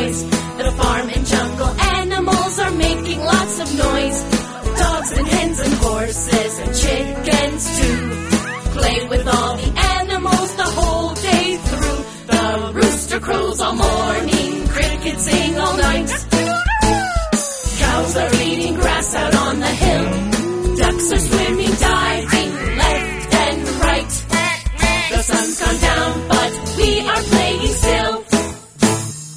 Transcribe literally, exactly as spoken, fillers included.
boys. The farm and jungle animals are making lots of noise. Dogs and hens and horses and chickens too play with all the animals the whole day through. The rooster crows all morning, crickets sing all night.